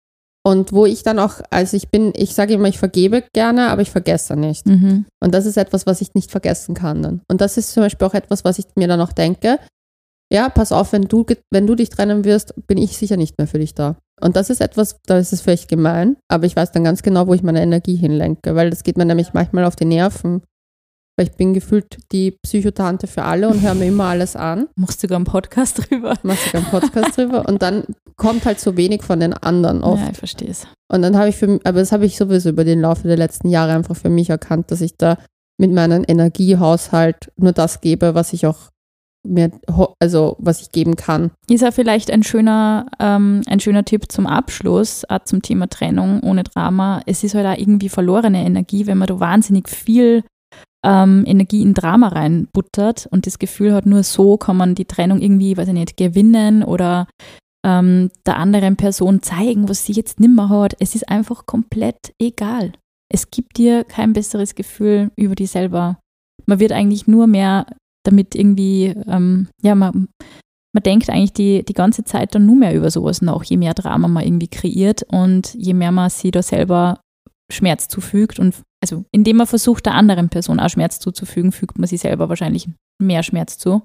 Und wo ich dann auch, also ich bin, ich sage immer, ich vergebe gerne, aber ich vergesse nicht. Mhm. Und das ist etwas, was ich nicht vergessen kann dann. Und das ist zum Beispiel auch etwas, was ich mir dann auch denke, ja, pass auf, wenn du, wenn du dich trennen wirst, bin ich sicher nicht mehr für dich da. Und das ist etwas, da ist es vielleicht gemein, aber ich weiß dann ganz genau, wo ich meine Energie hinlenke, weil das geht mir nämlich manchmal auf die Nerven. Weil ich bin gefühlt die Psychotante für alle und höre mir immer alles an. Machst sogar einen Podcast drüber. Machst sogar einen Podcast drüber und dann kommt halt so wenig von den anderen oft. Ja, ich verstehe es. Und dann habe ich für, aber das habe ich sowieso über den Laufe der letzten Jahre einfach für mich erkannt, dass ich da mit meinem Energiehaushalt nur das gebe, was ich auch mir, also was ich geben kann. Ist ja vielleicht ein schöner, ähm, ein schöner Tipp zum Abschluss, auch zum Thema Trennung ohne Drama. Es ist halt auch irgendwie verlorene Energie, wenn man da wahnsinnig viel ähm, Energie in Drama reinbuttert und das Gefühl hat, nur so kann man die Trennung irgendwie, weiß ich nicht, gewinnen oder ähm, der anderen Person zeigen, was sie jetzt nimmer hat. Es ist einfach komplett egal. Es gibt dir kein besseres Gefühl über dich selber. Man wird eigentlich nur mehr damit irgendwie, ähm, ja, man, man denkt eigentlich die, die ganze Zeit dann nur mehr über sowas nach, je mehr Drama man irgendwie kreiert und je mehr man sich da selber Schmerz zufügt und also indem man versucht, der anderen Person auch Schmerz zuzufügen, fügt man sich selber wahrscheinlich mehr Schmerz zu.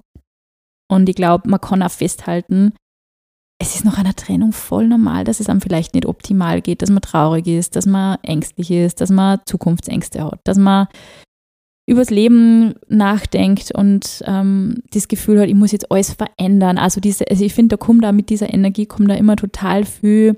Und ich glaube, man kann auch festhalten, es ist nach einer Trennung voll normal, dass es einem vielleicht nicht optimal geht, dass man traurig ist, dass man ängstlich ist, dass man Zukunftsängste hat, dass man übers Leben nachdenkt und ähm, das Gefühl hat, ich muss jetzt alles verändern. Also, diese, also ich finde, da kommt da mit dieser Energie kommt da immer total viel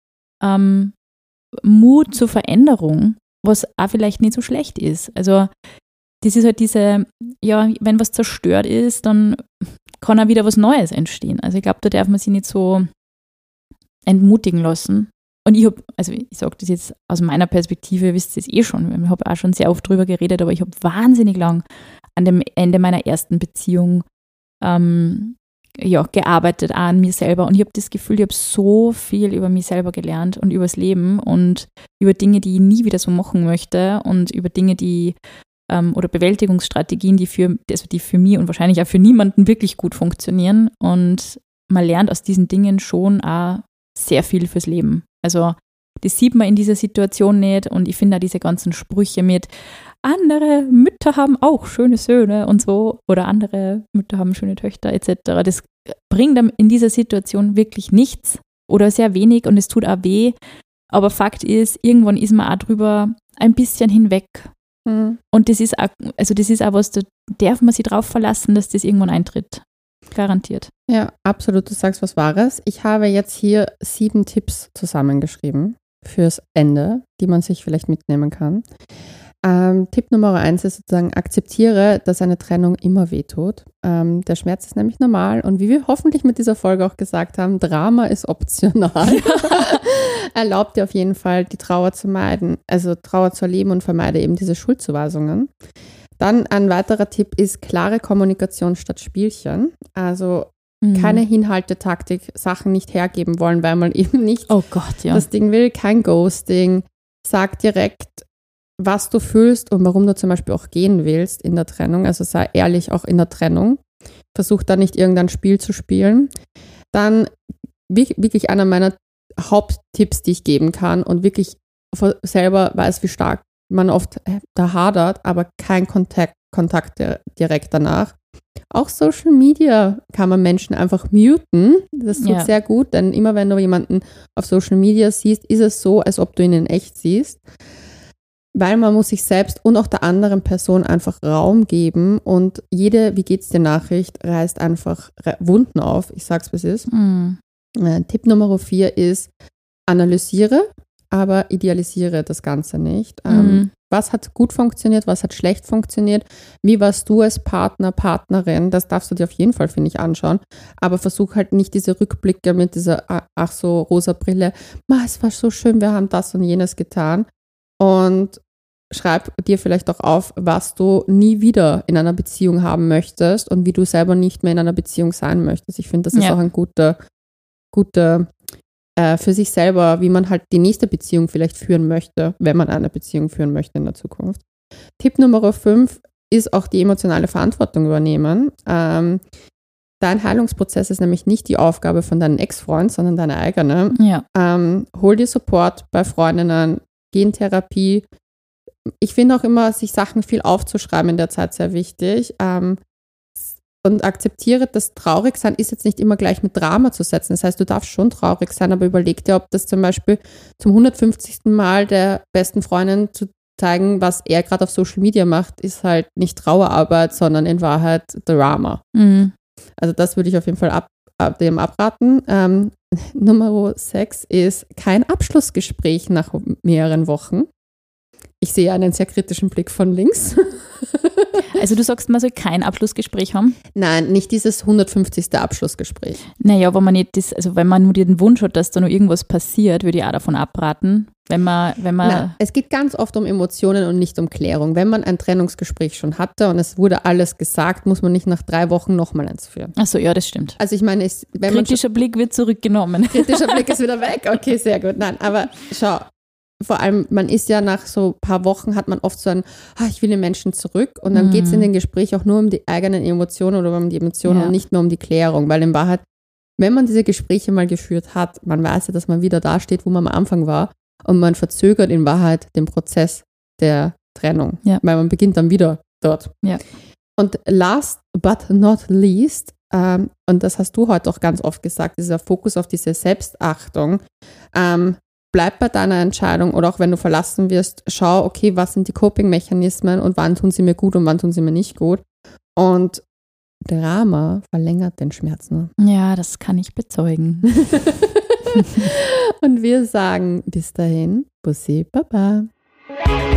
ähm, Mut zur Veränderung, was auch vielleicht nicht so schlecht ist. Also das ist halt diese, ja, wenn was zerstört ist, dann kann auch wieder was Neues entstehen. Also ich glaube, da darf man sich nicht so entmutigen lassen. Und ich habe, also ich sage das jetzt aus meiner Perspektive, ihr wisst es eh schon, ich habe auch schon sehr oft drüber geredet, aber ich habe wahnsinnig lang an dem Ende meiner ersten Beziehung ähm, ja, gearbeitet an mir selber und ich habe das Gefühl, ich habe so viel über mich selber gelernt und übers Leben und über Dinge, die ich nie wieder so machen möchte und über Dinge, die ähm, oder Bewältigungsstrategien, die für, also die für mich und wahrscheinlich auch für niemanden wirklich gut funktionieren und man lernt aus diesen Dingen schon auch sehr viel fürs Leben. Also das sieht man in dieser Situation nicht und ich finde auch diese ganzen Sprüche mit andere Mütter haben auch schöne Söhne und so oder andere Mütter haben schöne Töchter et cetera. Das bringt einem in dieser Situation wirklich nichts oder sehr wenig und es tut auch weh. Aber Fakt ist, irgendwann ist man auch drüber ein bisschen hinweg. Mhm. Und das ist auch, also das ist auch was, da darf man sich drauf verlassen, dass das irgendwann eintritt. Garantiert. Ja, absolut, du sagst was Wahres. Ich habe jetzt hier sieben Tipps zusammengeschrieben fürs Ende, die man sich vielleicht mitnehmen kann. Ähm, Tipp Nummer eins ist sozusagen, akzeptiere, dass eine Trennung immer wehtut. Ähm, der Schmerz ist nämlich normal und wie wir hoffentlich mit dieser Folge auch gesagt haben, Drama ist optional. Erlaubt dir auf jeden Fall, die Trauer zu meiden, also Trauer zu erleben und vermeide eben diese Schuldzuweisungen. Dann ein weiterer Tipp ist klare Kommunikation statt Spielchen. Also mhm. keine Hinhaltetaktik, Sachen nicht hergeben wollen, weil man eben nicht oh Gott, ja. das Ding will, kein Ghosting. Sag direkt, was du fühlst und warum du zum Beispiel auch gehen willst in der Trennung. Also sei ehrlich auch in der Trennung. Versuch da nicht irgendein Spiel zu spielen. Dann wirklich einer meiner Haupttipps, die ich geben kann und wirklich selber weiß, wie stark man oft da hadert, aber kein Kontakt, Kontakt direkt danach. Auch Social Media kann man Menschen einfach muten. Das tut ja. sehr gut, denn immer wenn du jemanden auf Social Media siehst, ist es so, als ob du ihn in echt siehst. Weil man muss sich selbst und auch der anderen Person einfach Raum geben und jede Wie geht's dir Nachricht reißt einfach Wunden auf. Ich sag's, was ist. Mhm. Äh, Tipp Nummer vier ist, analysiere, aber idealisiere das Ganze nicht. Mhm. Ähm, was hat gut funktioniert, was hat schlecht funktioniert? Wie warst du als Partner, Partnerin? Das darfst du dir auf jeden Fall, finde ich, anschauen. Aber versuch halt nicht diese Rückblicke mit dieser, ach so, rosa Brille. Ma, es war so schön, wir haben das und jenes getan. Und schreib dir vielleicht auch auf, was du nie wieder in einer Beziehung haben möchtest und wie du selber nicht mehr in einer Beziehung sein möchtest. Ich finde, das ist ja. auch ein guter, guter äh, für sich selber, wie man halt die nächste Beziehung vielleicht führen möchte, wenn man eine Beziehung führen möchte in der Zukunft. Tipp Nummer fünf ist auch die emotionale Verantwortung übernehmen. Ähm, dein Heilungsprozess ist nämlich nicht die Aufgabe von deinem Ex-Freund, sondern deine eigene. Ja. Ähm, hol dir Support bei Freundinnen, geh in Therapie. Ich finde auch immer, sich Sachen viel aufzuschreiben in der Zeit sehr wichtig. Ähm, und akzeptiere, dass traurig sein ist jetzt nicht immer gleich mit Drama zu setzen. Das heißt, du darfst schon traurig sein, aber überleg dir, ob das zum Beispiel zum hundertfünfzigsten Mal der besten Freundin zu zeigen, was er gerade auf Social Media macht, ist halt nicht Trauerarbeit, sondern in Wahrheit Drama. Mhm. Also das würde ich auf jeden Fall ab, ab, dem abraten. Ähm, Nummer sechs ist kein Abschlussgespräch nach mehreren Wochen. Ich sehe einen sehr kritischen Blick von links. Also du sagst, man soll kein Abschlussgespräch haben? Nein, nicht dieses hundertfünfzigste Abschlussgespräch. Naja, wenn man nicht das, also wenn man nur den Wunsch hat, dass da noch irgendwas passiert, würde ich auch davon abraten. Wenn man, wenn man Nein, es geht ganz oft um Emotionen und nicht um Klärung. Wenn man ein Trennungsgespräch schon hatte und es wurde alles gesagt, muss man nicht nach drei Wochen nochmal eins führen. Ach so, ja, das stimmt. Also ich meine, es, wenn kritischer man schon, Blick wird zurückgenommen. Kritischer Blick ist wieder weg? Okay, sehr gut. Nein, aber schau, vor allem, man ist ja nach so ein paar Wochen, hat man oft so ein, ah, ich will den Menschen zurück und dann mhm. geht es in den Gespräch auch nur um die eigenen Emotionen oder um die Emotionen ja. und nicht mehr um die Klärung, weil in Wahrheit, wenn man diese Gespräche mal geführt hat, man weiß ja, dass man wieder da steht, wo man am Anfang war und man verzögert in Wahrheit den Prozess der Trennung, ja. weil man beginnt dann wieder dort. Ja. Und last but not least, ähm, und das hast du heute auch ganz oft gesagt, dieser Fokus auf diese Selbstachtung, ähm, bleib bei deiner Entscheidung oder auch wenn du verlassen wirst, schau, okay, was sind die Coping-Mechanismen und wann tun sie mir gut und wann tun sie mir nicht gut. Und Drama verlängert den Schmerz nur. Ja, das kann ich bezeugen. Und wir sagen bis dahin, Bussi, Baba.